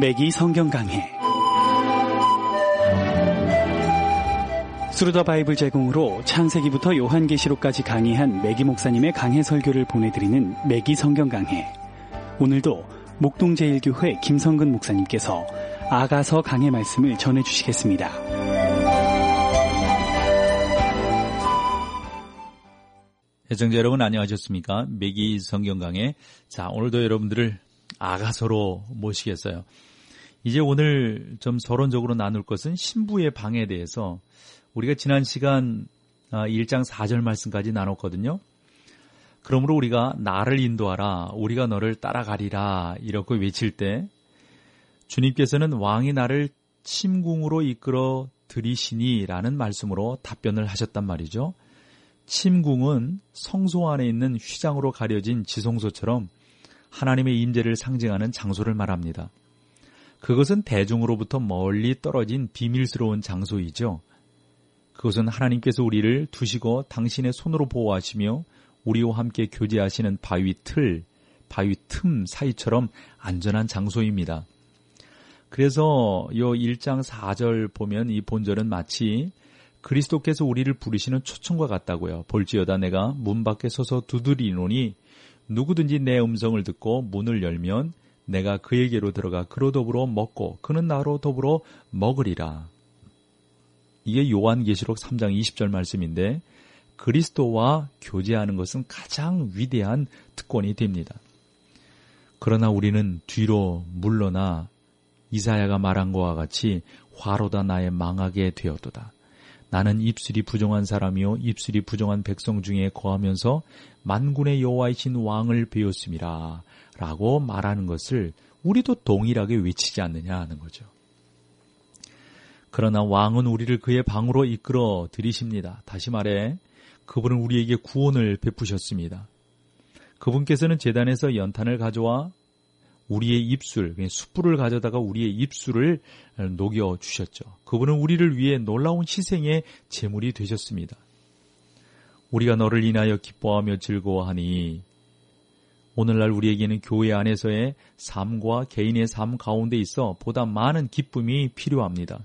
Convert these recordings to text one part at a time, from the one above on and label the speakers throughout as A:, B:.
A: 매기 성경 강해. 스루더 바이블 제공으로 창세기부터 요한계시록까지 강의한 매기 목사님의 강해 설교를 보내드리는 매기 성경 강해. 오늘도 목동제일교회 김성근 목사님께서 아가서 강해 말씀을 전해주시겠습니다.
B: 애청자 여러분 안녕하셨습니까? 매기 성경 강해. 자, 오늘도 여러분들을 아가서로 모시겠어요. 이제 오늘 좀 서론적으로 나눌 것은 신부의 방에 대해서 우리가 지난 시간 1장 4절 말씀까지 나눴거든요. 그러므로 우리가 나를 인도하라, 우리가 너를 따라가리라 이렇게 외칠 때 주님께서는 왕이 나를 침궁으로 이끌어 들이시니 라는 말씀으로 답변을 하셨단 말이죠. 침궁은 성소 안에 있는 휘장으로 가려진 지성소처럼 하나님의 임재를 상징하는 장소를 말합니다. 그것은 대중으로부터 멀리 떨어진 비밀스러운 장소이죠. 그것은 하나님께서 우리를 두시고 당신의 손으로 보호하시며 우리와 함께 교제하시는 바위 틈 사이처럼 안전한 장소입니다. 그래서 이 1장 4절 보면 이 본절은 마치 그리스도께서 우리를 부르시는 초청과 같다고요. 볼지어다 내가 문 밖에 서서 두드리노니 누구든지 내 음성을 듣고 문을 열면 내가 그에게로 들어가 그로 더불어 먹고 그는 나로 더불어 먹으리라. 이게 요한계시록 3장 20절 말씀인데 그리스도와 교제하는 것은 가장 위대한 특권이 됩니다. 그러나 우리는 뒤로 물러나 이사야가 말한 것과 같이 화로다 나의 망하게 되었도다. 나는 입술이 부정한 사람이요 입술이 부정한 백성 중에 거하면서 만군의 여호와이신 왕을 배웠음이라 라고 말하는 것을 우리도 동일하게 외치지 않느냐 하는 거죠. 그러나 왕은 우리를 그의 방으로 이끌어 들이십니다. 다시 말해 그분은 우리에게 구원을 베푸셨습니다. 그분께서는 제단에서 연탄을 가져와 우리의 입술, 숯불을 가져다가 우리의 입술을 녹여주셨죠. 그분은 우리를 위해 놀라운 희생의 제물이 되셨습니다. 우리가 너를 인하여 기뻐하며 즐거워하니 오늘날 우리에게는 교회 안에서의 삶과 개인의 삶 가운데 있어 보다 많은 기쁨이 필요합니다.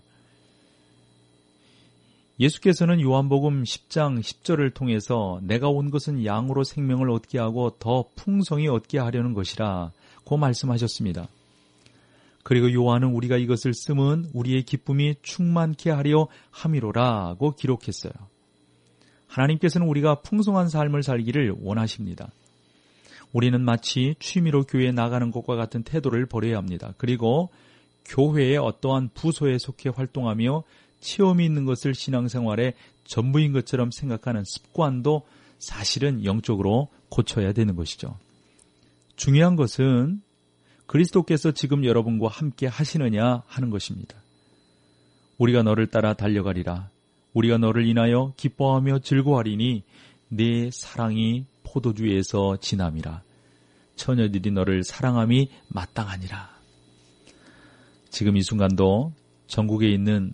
B: 예수께서는 요한복음 10장 10절을 통해서 내가 온 것은 양으로 생명을 얻게 하고 더 풍성히 얻게 하려는 것이라 고 말씀하셨습니다. 그리고 요한은 우리가 이것을 쓰면 우리의 기쁨이 충만케 하려 함이로라고 기록했어요. 하나님께서는 우리가 풍성한 삶을 살기를 원하십니다. 우리는 마치 취미로 교회에 나가는 것과 같은 태도를 버려야 합니다. 그리고 교회의 어떠한 부서에 속해 활동하며 체험이 있는 것을 신앙생활의 전부인 것처럼 생각하는 습관도 사실은 영적으로 고쳐야 되는 것이죠. 중요한 것은 그리스도께서 지금 여러분과 함께 하시느냐 하는 것입니다. 우리가 너를 따라 달려가리라. 우리가 너를 인하여 기뻐하며 즐거워하리니 내 사랑이 포도주에서 지남이라. 처녀들이 너를 사랑함이 마땅하니라. 지금 이 순간도 전국에 있는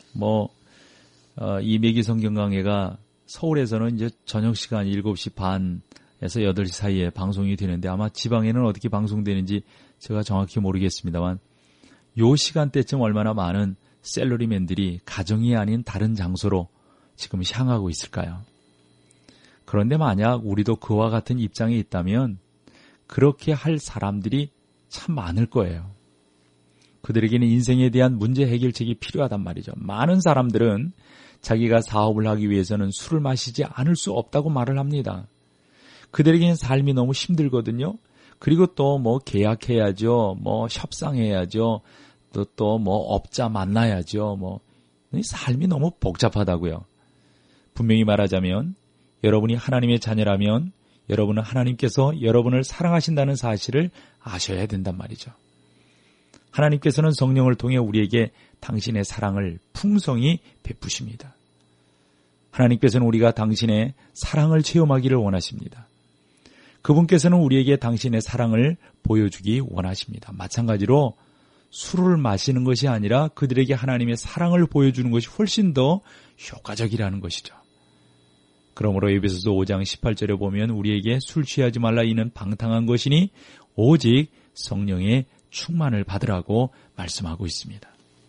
B: 이 매기 성경 강해가 서울에서는 이제 저녁 시간 7시 반에서 8시 사이에 방송이 되는데 아마 지방에는 어떻게 방송되는지 제가 정확히 모르겠습니다만 요 시간대쯤 얼마나 많은 셀러리맨들이 가정이 아닌 다른 장소로 지금 향하고 있을까요? 그런데 만약 우리도 그와 같은 입장에 있다면 그렇게 할 사람들이 참 많을 거예요. 그들에게는 인생에 대한 문제 해결책이 필요하단 말이죠. 많은 사람들은 자기가 사업을 하기 위해서는 술을 마시지 않을 수 없다고 말을 합니다. 그들에게는 삶이 너무 힘들거든요. 그리고 또 계약해야죠. 협상해야죠. 또 업자 만나야죠. 삶이 너무 복잡하다고요. 분명히 말하자면 여러분이 하나님의 자녀라면 여러분은 하나님께서 여러분을 사랑하신다는 사실을 아셔야 된단 말이죠. 하나님께서는 성령을 통해 우리에게 당신의 사랑을 풍성히 베푸십니다. 하나님께서는 우리가 당신의 사랑을 체험하기를 원하십니다. 그분께서는 우리에게 당신의 사랑을 보여주기 원하십니다. 마찬가지로 술을 마시는 것이 아니라 그들에게 하나님의 사랑을 보여주는 것이 훨씬 더 효과적이라는 것이죠. 그러므로 에베소서 5장 18절에 보면 우리에게 술 취하지 말라 이는 방탕한 것이니 오직 성령의 충만을 받으라고 말씀하고 있습니다.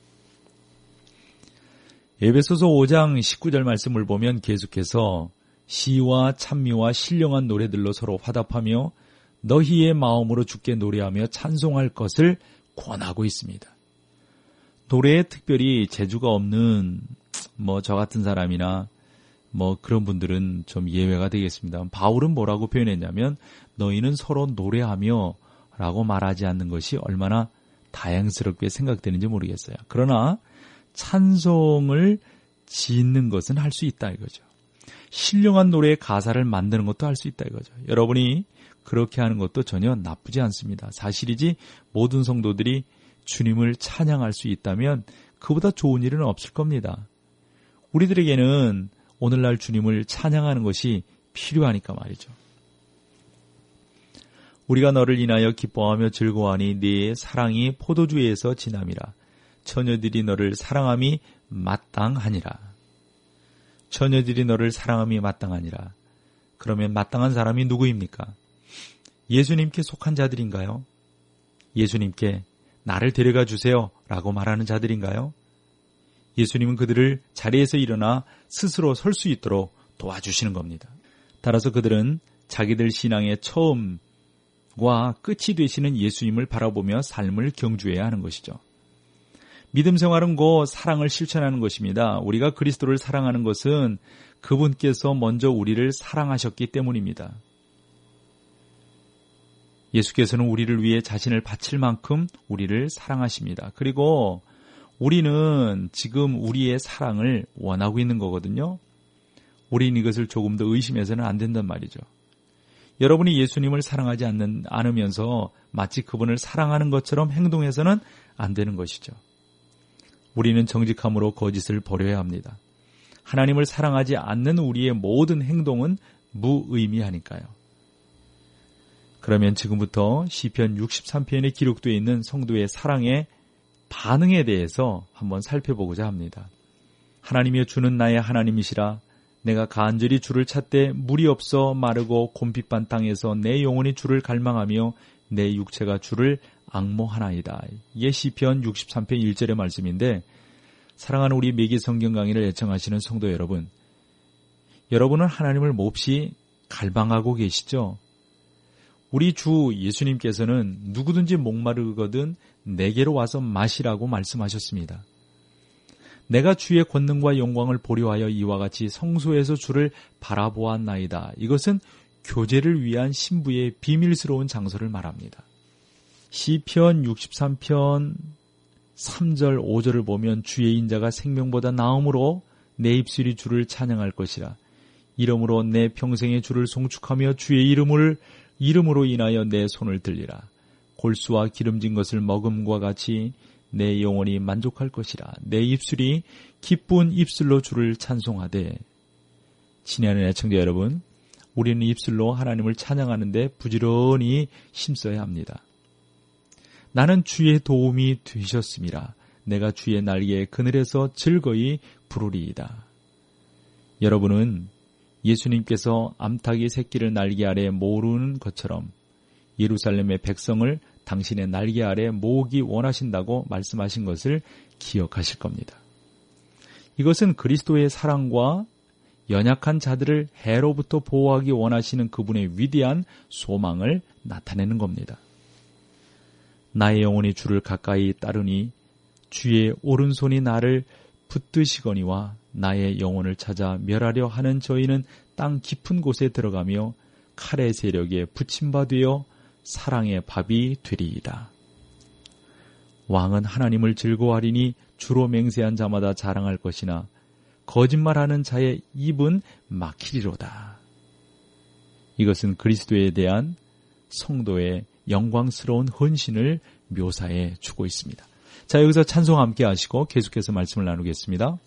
B: 에베소서 5장 19절 말씀을 보면 계속해서 시와 찬미와 신령한 노래들로 서로 화답하며 너희의 마음으로 주께 노래하며 찬송할 것을 권하고 있습니다. 노래에 특별히 재주가 없는 저 같은 사람이나 그런 분들은 좀 예외가 되겠습니다. 바울은 뭐라고 표현했냐면 너희는 서로 노래하며 라고 말하지 않는 것이 얼마나 다양스럽게 생각되는지 모르겠어요. 그러나 찬송을 짓는 것은 할 수 있다 이거죠. 신령한 노래의 가사를 만드는 것도 할 수 있다 이거죠. 여러분이 그렇게 하는 것도 전혀 나쁘지 않습니다. 사실이지 모든 성도들이 주님을 찬양할 수 있다면 그보다 좋은 일은 없을 겁니다. 우리들에게는 오늘날 주님을 찬양하는 것이 필요하니까 말이죠. 우리가 너를 인하여 기뻐하며 즐거워하니 네 사랑이 포도주에서 지남이라. 처녀들이 너를 사랑함이 마땅하니라. 처녀들이 너를 사랑함이 마땅하니라. 그러면 마땅한 사람이 누구입니까? 예수님께 속한 자들인가요? 예수님께 나를 데려가 주세요 라고 말하는 자들인가요? 예수님은 그들을 자리에서 일어나 스스로 설 수 있도록 도와주시는 겁니다. 따라서 그들은 자기들 신앙의 처음과 끝이 되시는 예수님을 바라보며 삶을 경주해야 하는 것이죠. 믿음 생활은 곧 사랑을 실천하는 것입니다. 우리가 그리스도를 사랑하는 것은 그분께서 먼저 우리를 사랑하셨기 때문입니다. 예수께서는 우리를 위해 자신을 바칠 만큼 우리를 사랑하십니다. 그리고 우리는 지금 우리의 사랑을 원하고 있는 거거든요. 우리는 이것을 조금 더 의심해서는 안 된단 말이죠. 여러분이 예수님을 사랑하지 않으면서 마치 그분을 사랑하는 것처럼 행동해서는 안 되는 것이죠. 우리는 정직함으로 거짓을 버려야 합니다. 하나님을 사랑하지 않는 우리의 모든 행동은 무의미하니까요. 그러면 지금부터 시편 63편에 기록되어 있는 성도의 사랑의 반응에 대해서 한번 살펴보고자 합니다. 하나님이여 주는 나의 하나님이시라. 내가 간절히 주를 찾되 물이 없어 마르고 곰핍한 땅에서 내 영혼이 주를 갈망하며 내 육체가 주를 앙모하나이다. 이게 시편 63편 1절의 말씀인데 사랑하는 우리 매기 성경 강의를 애청하시는 성도 여러분, 여러분은 하나님을 몹시 갈망하고 계시죠? 우리 주 예수님께서는 누구든지 목마르거든 내게로 와서 마시라고 말씀하셨습니다. 내가 주의 권능과 영광을 보려 하여 이와 같이 성소에서 주를 바라보았나이다. 이것은 교제를 위한 신부의 비밀스러운 장소를 말합니다. 시편 63편 3절 5절을 보면 주의 인자가 생명보다 나음으로 내 입술이 주를 찬양할 것이라. 이러므로 내 평생에 주를 송축하며 주의 이름으로 인하여 내 손을 들리라. 골수와 기름진 것을 먹음과 같이 내 영혼이 만족할 것이라. 내 입술이 기쁜 입술로 주를 찬송하되. 친애하는 애청자 여러분, 우리는 입술로 하나님을 찬양하는데 부지런히 힘써야 합니다. 나는 주의 도움이 되셨음이라. 내가 주의 날개의 그늘에서 즐거이 부르리이다. 여러분은 예수님께서 암탉이 새끼를 날개 아래 모으는 것처럼 예루살렘의 백성을 당신의 날개 아래 모으기 원하신다고 말씀하신 것을 기억하실 겁니다. 이것은 그리스도의 사랑과 연약한 자들을 해로부터 보호하기 원하시는 그분의 위대한 소망을 나타내는 겁니다. 나의 영혼이 주를 가까이 따르니 주의 오른손이 나를 붙드시거니와 나의 영혼을 찾아 멸하려 하는 저희는 땅 깊은 곳에 들어가며 칼의 세력에 붙임바 되어 사랑의 밥이 되리이다. 왕은 하나님을 즐거워하리니 주로 맹세한 자마다 자랑할 것이나 거짓말하는 자의 입은 막히리로다. 이것은 그리스도에 대한 성도의 영광스러운 헌신을 묘사해 주고 있습니다. 자, 여기서 찬송 함께 하시고 계속해서 말씀을 나누겠습니다.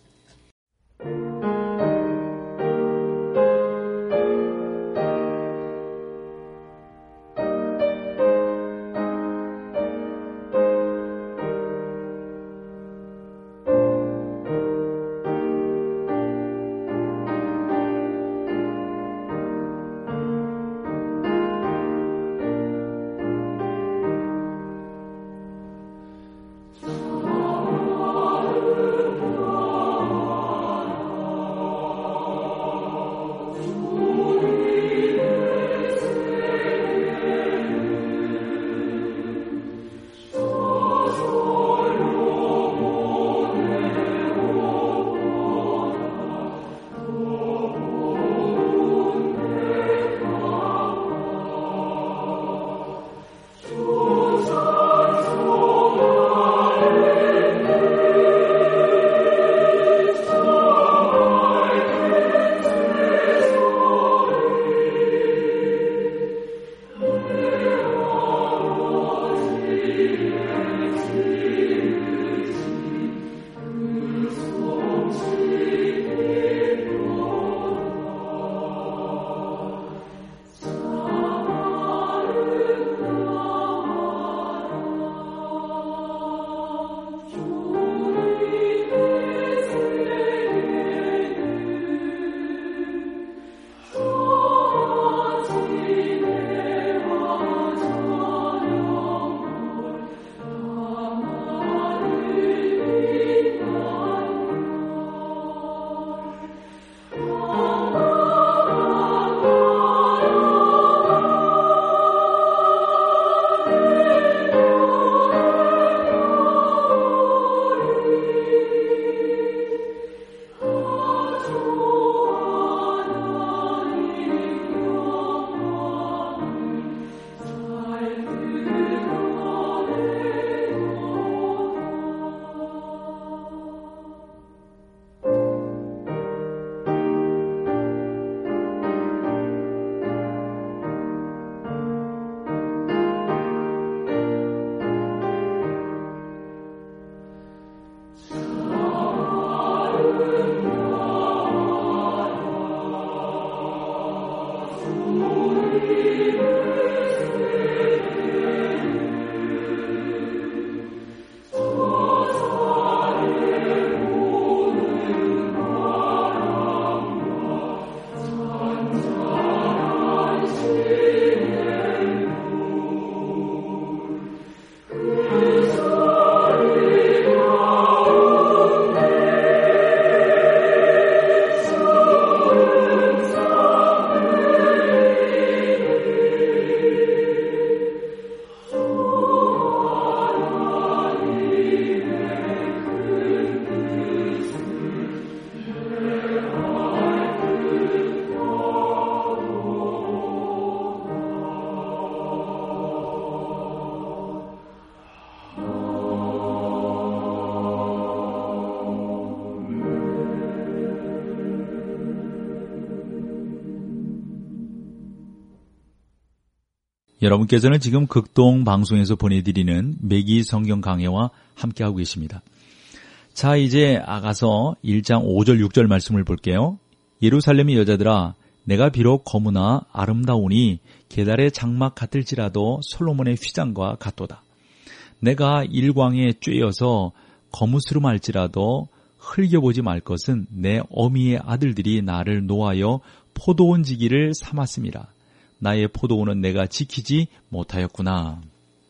B: 여러분께서는 지금 극동 방송에서 보내드리는 매기 성경 강해와 함께하고 계십니다. 자, 이제 아가서 1장 5절 6절 말씀을 볼게요. 예루살렘의 여자들아, 내가 비록 거무나 아름다우니 게달의 장막 같을지라도 솔로몬의 휘장과 같도다. 내가 일광에 쬐어서 거무스름할지라도 흘겨보지 말 것은 내 어미의 아들들이 나를 노하여 포도원 지기를 삼았음이라. 나의 포도원은 내가 지키지 못하였구나.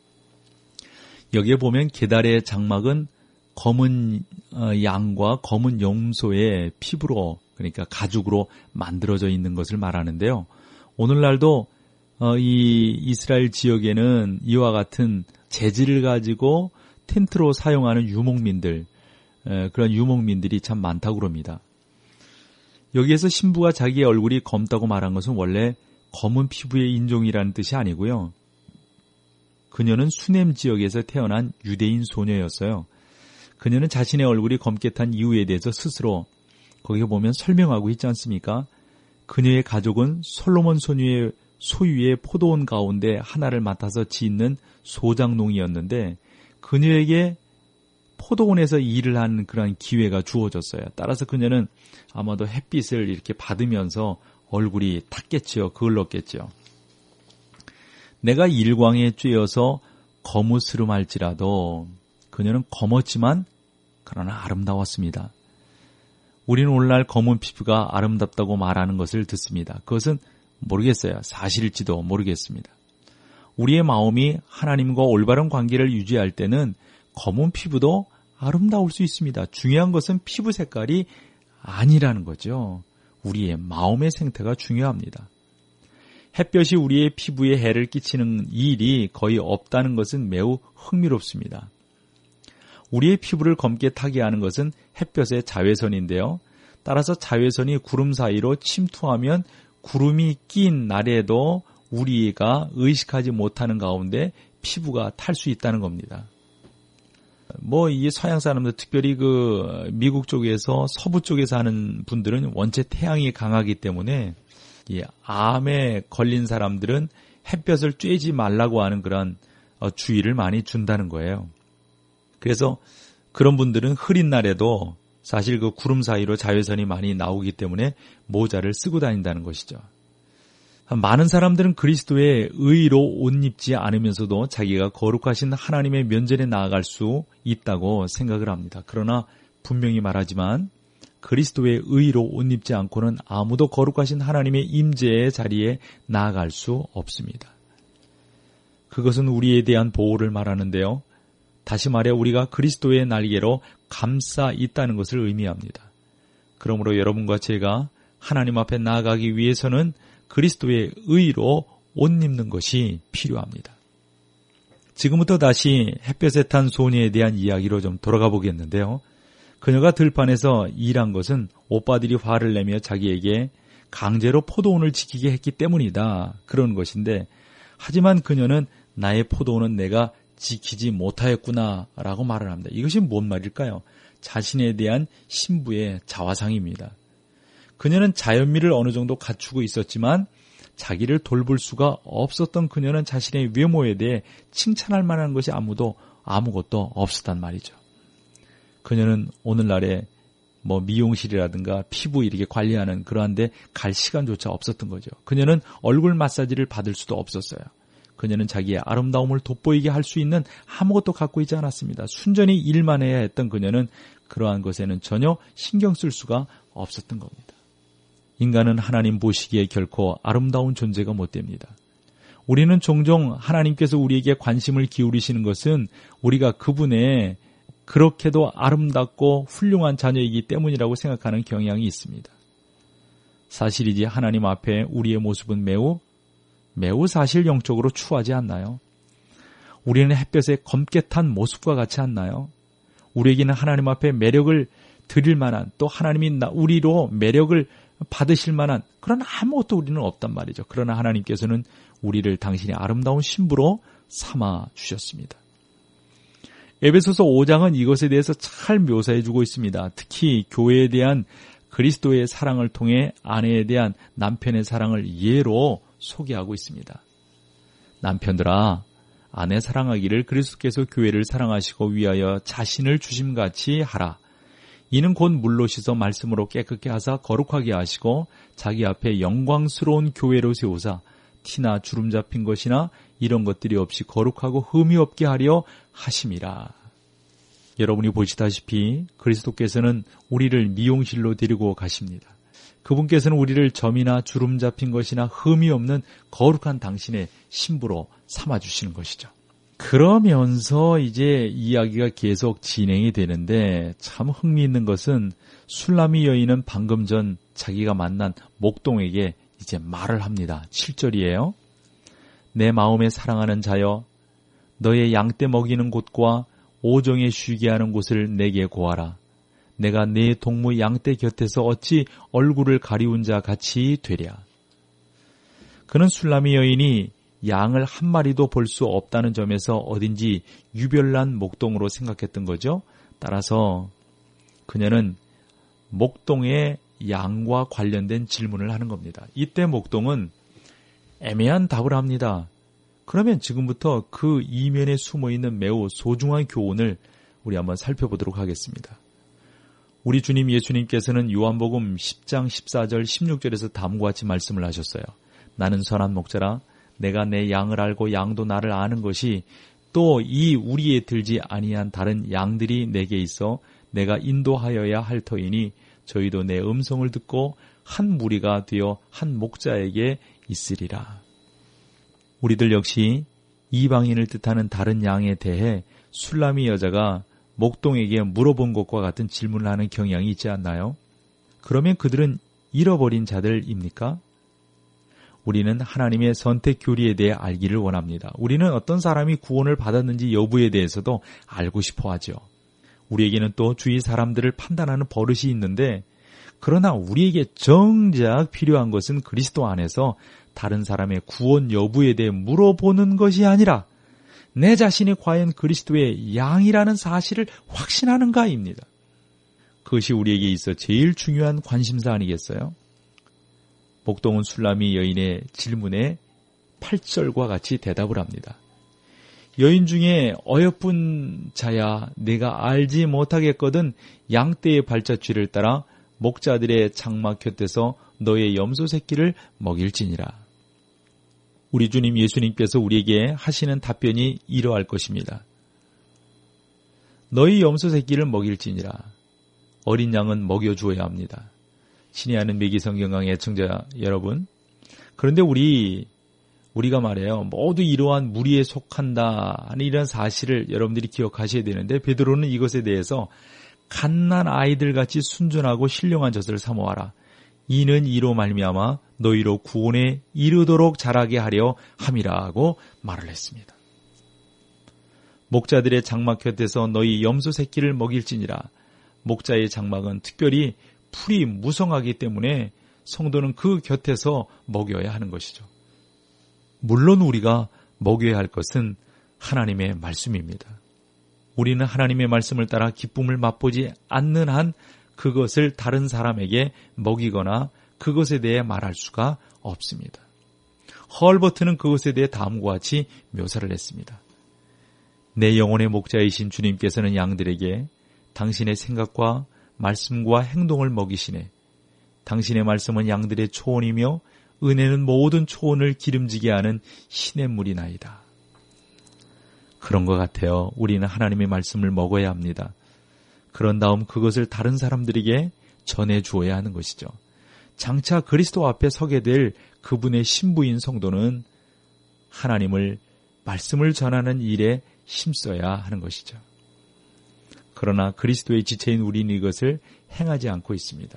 B: 여기에 보면 게달의 장막은 검은 양과 검은 염소의 피부로, 그러니까 가죽으로 만들어져 있는 것을 말하는데요. 오늘날도 이 이스라엘 지역에는 이와 같은 재질을 가지고 텐트로 사용하는 유목민들, 그런 유목민들이 참 많다고 그럽니다. 여기에서 신부가 자기의 얼굴이 검다고 말한 것은 원래 검은 피부의 인종이라는 뜻이 아니고요. 그녀는 수넴 지역에서 태어난 유대인 소녀였어요. 그녀는 자신의 얼굴이 검게 탄 이유에 대해서 스스로 거기에 보면 설명하고 있지 않습니까? 그녀의 가족은 솔로몬 소유의 포도원 가운데 하나를 맡아서 짓는 소장농이었는데 그녀에게 포도원에서 일을 하는 그런 기회가 주어졌어요. 따라서 그녀는 아마도 햇빛을 이렇게 받으면서 얼굴이 탔겠지요. 그을렀겠죠. 내가 일광에 쬐어서 거무스름할지라도 그녀는 검었지만 그러나 아름다웠습니다. 우리는 오늘날 검은 피부가 아름답다고 말하는 것을 듣습니다. 그것은 모르겠어요. 사실일지도 모르겠습니다. 우리의 마음이 하나님과 올바른 관계를 유지할 때는 검은 피부도 아름다울 수 있습니다. 중요한 것은 피부 색깔이 아니라는 거죠. 우리의 마음의 생태가 중요합니다. 햇볕이 우리의 피부에 해를 끼치는 일이 거의 없다는 것은 매우 흥미롭습니다. 우리의 피부를 검게 타게 하는 것은 햇볕의 자외선인데요. 따라서 자외선이 구름 사이로 침투하면 구름이 낀 날에도 우리가 의식하지 못하는 가운데 피부가 탈 수 있다는 겁니다. 이 서양 사람들, 특별히 미국 쪽에서 서부 쪽에 사는 분들은 원체 태양이 강하기 때문에 이 암에 걸린 사람들은 햇볕을 쬐지 말라고 하는 그런 주의를 많이 준다는 거예요. 그래서 그런 분들은 흐린 날에도 사실 그 구름 사이로 자외선이 많이 나오기 때문에 모자를 쓰고 다닌다는 것이죠. 많은 사람들은 그리스도의 의로 옷 입지 않으면서도 자기가 거룩하신 하나님의 면전에 나아갈 수 있다고 생각을 합니다. 그러나 분명히 말하지만 그리스도의 의로 옷 입지 않고는 아무도 거룩하신 하나님의 임재의 자리에 나아갈 수 없습니다. 그것은 우리에 대한 보호를 말하는데요. 다시 말해 우리가 그리스도의 날개로 감싸 있다는 것을 의미합니다. 그러므로 여러분과 제가 하나님 앞에 나아가기 위해서는 그리스도의 의로 옷 입는 것이 필요합니다. 지금부터 다시 햇볕에 탄 소녀에 대한 이야기로 좀 돌아가 보겠는데요. 그녀가 들판에서 일한 것은 오빠들이 화를 내며 자기에게 강제로 포도원을 지키게 했기 때문이다. 그런 것인데 하지만 그녀는 나의 포도원은 내가 지키지 못하였구나 라고 말을 합니다. 이것이 뭔 말일까요? 자신에 대한 신부의 자화상입니다. 그녀는 자연미를 어느 정도 갖추고 있었지만 자기를 돌볼 수가 없었던 그녀는 자신의 외모에 대해 칭찬할 만한 것이 아무것도 없었단 말이죠. 그녀는 오늘날에 미용실이라든가 피부 이렇게 관리하는 그러한데 갈 시간조차 없었던 거죠. 그녀는 얼굴 마사지를 받을 수도 없었어요. 그녀는 자기의 아름다움을 돋보이게 할 수 있는 아무것도 갖고 있지 않았습니다. 순전히 일만 해야 했던 그녀는 그러한 것에는 전혀 신경 쓸 수가 없었던 겁니다. 인간은 하나님 보시기에 결코 아름다운 존재가 못 됩니다. 우리는 종종 하나님께서 우리에게 관심을 기울이시는 것은 우리가 그분의 그렇게도 아름답고 훌륭한 자녀이기 때문이라고 생각하는 경향이 있습니다. 사실이지 하나님 앞에 우리의 모습은 매우 사실 영적으로 추하지 않나요? 우리는 햇볕에 검게 탄 모습과 같지 않나요? 우리에게는 하나님 앞에 매력을 드릴 만한, 또 하나님이 우리로 매력을 받으실 만한 그런 아무것도 우리는 없단 말이죠. 그러나 하나님께서는 우리를 당신의 아름다운 신부로 삼아 주셨습니다. 에베소서 5장은 이것에 대해서 잘 묘사해주고 있습니다. 특히 교회에 대한 그리스도의 사랑을 통해 아내에 대한 남편의 사랑을 예로 소개하고 있습니다. 남편들아, 아내 사랑하기를 그리스도께서 교회를 사랑하시고 위하여 자신을 주심같이 하라. 이는 곧 물로 씻어 말씀으로 깨끗게 하사 거룩하게 하시고 자기 앞에 영광스러운 교회로 세우사 티나 주름 잡힌 것이나 이런 것들이 없이 거룩하고 흠이 없게 하려 하심이라. 여러분이 보시다시피 그리스도께서는 우리를 미용실로 데리고 가십니다. 그분께서는 우리를 점이나 주름 잡힌 것이나 흠이 없는 거룩한 당신의 신부로 삼아주시는 것이죠. 그러면서 이제 이야기가 계속 진행이 되는데 참 흥미있는 것은 술라미 여인은 방금 전 자기가 만난 목동에게 이제 말을 합니다. 7절이에요. 내 마음에 사랑하는 자여, 너의 양떼 먹이는 곳과 오정에 쉬게 하는 곳을 내게 고하라. 내가 네 동무 양떼 곁에서 어찌 얼굴을 가리운 자 같이 되랴. 그는 술라미 여인이 양을 한 마리도 볼 수 없다는 점에서 어딘지 유별난 목동으로 생각했던 거죠. 따라서 그녀는 목동의 양과 관련된 질문을 하는 겁니다. 이때 목동은 애매한 답을 합니다. 그러면 지금부터 그 이면에 숨어있는 매우 소중한 교훈을 우리 한번 살펴보도록 하겠습니다. 우리 주님 예수님께서는 요한복음 10장 14절 16절에서 다음과 같이 말씀을 하셨어요. 나는 선한 목자라. 내가 내 양을 알고 양도 나를 아는 것이 또 이 우리에 들지 아니한 다른 양들이 내게 있어 내가 인도하여야 할 터이니 저희도 내 음성을 듣고 한 무리가 되어 한 목자에게 있으리라. 우리들 역시 이방인을 뜻하는 다른 양에 대해 술라미 여자가 목동에게 물어본 것과 같은 질문을 하는 경향이 있지 않나요? 그러면 그들은 잃어버린 자들입니까? 우리는 하나님의 선택 교리에 대해 알기를 원합니다. 우리는 어떤 사람이 구원을 받았는지 여부에 대해서도 알고 싶어 하죠. 우리에게는 또 주위 사람들을 판단하는 버릇이 있는데, 그러나 우리에게 정작 필요한 것은 그리스도 안에서 다른 사람의 구원 여부에 대해 물어보는 것이 아니라 내 자신이 과연 그리스도의 양이라는 사실을 확신하는가입니다. 그것이 우리에게 있어 제일 중요한 관심사 아니겠어요? 목동은 술라미 여인의 질문에 8절과 같이 대답을 합니다. 여인 중에 어여쁜 자야, 내가 알지 못하겠거든 양떼의 발자취를 따라 목자들의 장막 곁에서 너의 염소 새끼를 먹일지니라. 우리 주님 예수님께서 우리에게 하시는 답변이 이러할 것입니다. 너희 염소 새끼를 먹일지니라. 어린 양은 먹여주어야 합니다. 신이 아는 매기 성경강의 애청자 여러분, 그런데 우리가 말해요, 모두 이러한 무리에 속한다 하는 이런 사실을 여러분들이 기억하셔야 되는데, 베드로는 이것에 대해서 갓난 아이들같이 순전하고 신령한 젖을 사모하라. 이는 이로 말미암아 너희로 구원에 이르도록 자라게 하려 함이라고 말을 했습니다. 목자들의 장막 곁에서 너희 염소 새끼를 먹일지니라. 목자의 장막은 특별히 풀이 무성하기 때문에 성도는 그 곁에서 먹여야 하는 것이죠. 물론 우리가 먹여야 할 것은 하나님의 말씀입니다. 우리는 하나님의 말씀을 따라 기쁨을 맛보지 않는 한 그것을 다른 사람에게 먹이거나 그것에 대해 말할 수가 없습니다. 헐버트는 그것에 대해 다음과 같이 묘사를 했습니다. 내 영혼의 목자이신 주님께서는 양들에게 당신의 생각과 말씀과 행동을 먹이시네. 당신의 말씀은 양들의 초원이며 은혜는 모든 초원을 기름지게 하는 시냇물이나이다. 그런 것 같아요. 우리는 하나님의 말씀을 먹어야 합니다. 그런 다음 그것을 다른 사람들에게 전해 주어야 하는 것이죠. 장차 그리스도 앞에 서게 될 그분의 신부인 성도는 하나님을 말씀을 전하는 일에 힘써야 하는 것이죠. 그러나 그리스도의 지체인 우리는 이것을 행하지 않고 있습니다.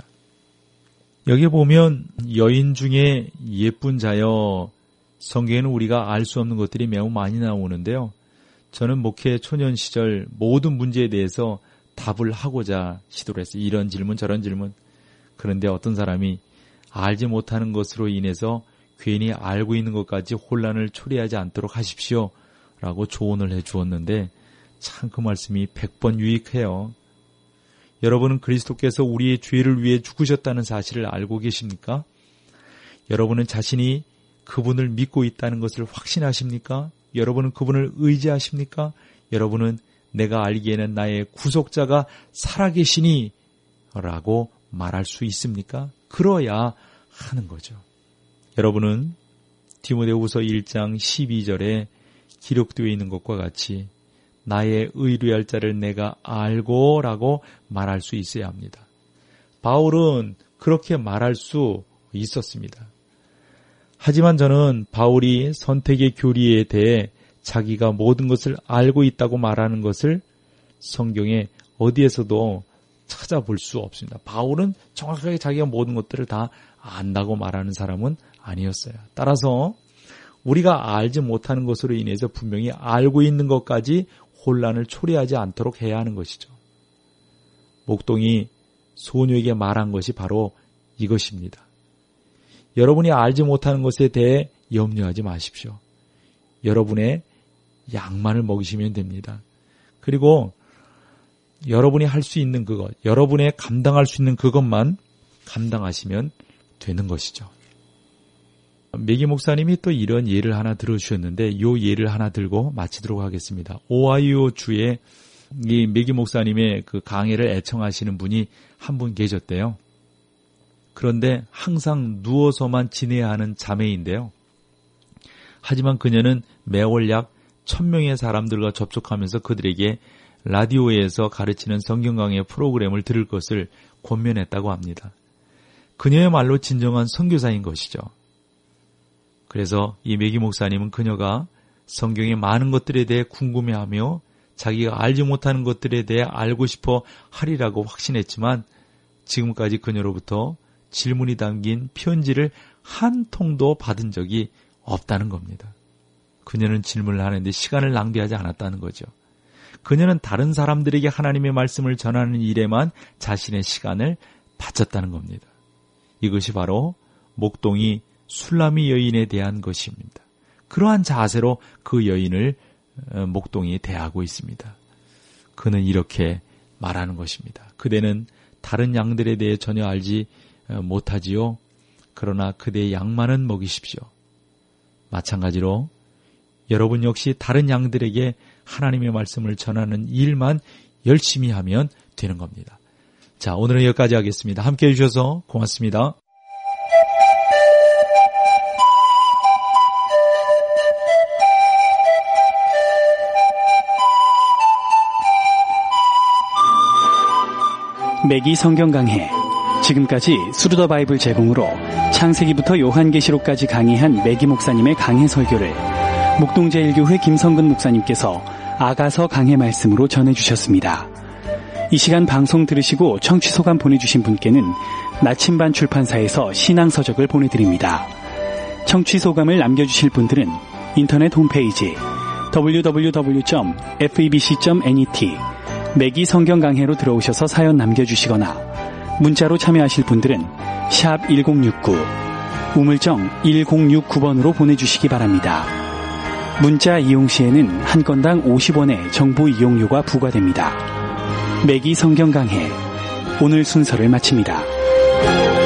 B: 여기 보면 여인 중에 예쁜 자여, 성경에는 우리가 알 수 없는 것들이 매우 많이 나오는데요. 저는 목회 초년 시절 모든 문제에 대해서 답을 하고자 시도를 했어요. 이런 질문 저런 질문. 그런데 어떤 사람이 알지 못하는 것으로 인해서 괜히 알고 있는 것까지 혼란을 초래하지 않도록 하십시오 라고 조언을 해 주었는데 참 그 말씀이 100번 유익해요. 여러분은 그리스도께서 우리의 죄를 위해 죽으셨다는 사실을 알고 계십니까? 여러분은 자신이 그분을 믿고 있다는 것을 확신하십니까? 여러분은 그분을 의지하십니까? 여러분은 내가 알기에는 나의 구속자가 살아계시니 라고 말할 수 있습니까? 그러야 하는 거죠. 여러분은 디모데후서 1장 12절에 기록되어 있는 것과 같이 나의 의뢰할 자를 내가 알고 라고 말할 수 있어야 합니다. 바울은 그렇게 말할 수 있었습니다. 하지만 저는 바울이 선택의 교리에 대해 자기가 모든 것을 알고 있다고 말하는 것을 성경에 어디에서도 찾아볼 수 없습니다. 바울은 정확하게 자기가 모든 것들을 다 안다고 말하는 사람은 아니었어요. 따라서 우리가 알지 못하는 것으로 인해서 분명히 알고 있는 것까지 혼란을 초래하지 않도록 해야 하는 것이죠. 목동이 소녀에게 말한 것이 바로 이것입니다. 여러분이 알지 못하는 것에 대해 염려하지 마십시오. 여러분의 양만을 먹이시면 됩니다. 그리고 여러분이 할 수 있는 그것, 여러분의 감당할 수 있는 그것만 감당하시면 되는 것이죠. 매기 목사님이 또 이런 예를 하나 들어주셨는데 이 예를 하나 들고 마치도록 하겠습니다. 오하이오 주에 이 매기 목사님의 그 강해를 애청하시는 분이 한 분 계셨대요. 그런데 항상 누워서만 지내야 하는 자매인데요. 하지만 그녀는 매월 약 1000명의 사람들과 접촉하면서 그들에게 라디오에서 가르치는 성경 강해 프로그램을 들을 것을 권면했다고 합니다. 그녀의 말로 진정한 선교사인 것이죠. 그래서 이 매기 목사님은 그녀가 성경의 많은 것들에 대해 궁금해하며 자기가 알지 못하는 것들에 대해 알고 싶어 하리라고 확신했지만 지금까지 그녀로부터 질문이 담긴 편지를 한 통도 받은 적이 없다는 겁니다. 그녀는 질문을 하는데 시간을 낭비하지 않았다는 거죠. 그녀는 다른 사람들에게 하나님의 말씀을 전하는 일에만 자신의 시간을 바쳤다는 겁니다. 이것이 바로 목동이 술라미 여인에 대한 것입니다. 그러한 자세로 그 여인을 목동이 대하고 있습니다. 그는 이렇게 말하는 것입니다. 그대는 다른 양들에 대해 전혀 알지 못하지요. 그러나 그대의 양만은 먹이십시오. 마찬가지로 여러분 역시 다른 양들에게 하나님의 말씀을 전하는 일만 열심히 하면 되는 겁니다. 자, 오늘은 여기까지 하겠습니다. 함께해 주셔서 고맙습니다.
A: 매기 성경 강해. 지금까지 스루더 바이블 제공으로 창세기부터 요한계시록까지 강의한 매기 목사님의 강해 설교를 목동제일교회 김성근 목사님께서 아가서 강해 말씀으로 전해주셨습니다. 이 시간 방송 들으시고 청취 소감 보내주신 분께는 나침반 출판사에서 신앙서적을 보내드립니다. 청취 소감을 남겨주실 분들은 인터넷 홈페이지 www.febc.net 매기 성경 강해로 들어오셔서 사연 남겨주시거나 문자로 참여하실 분들은 샵 1069 우물정 1069번으로 보내주시기 바랍니다. 문자 이용 시에는 한 건당 50원의 정보 이용료가 부과됩니다. 매기 성경 강해 오늘 순서를 마칩니다.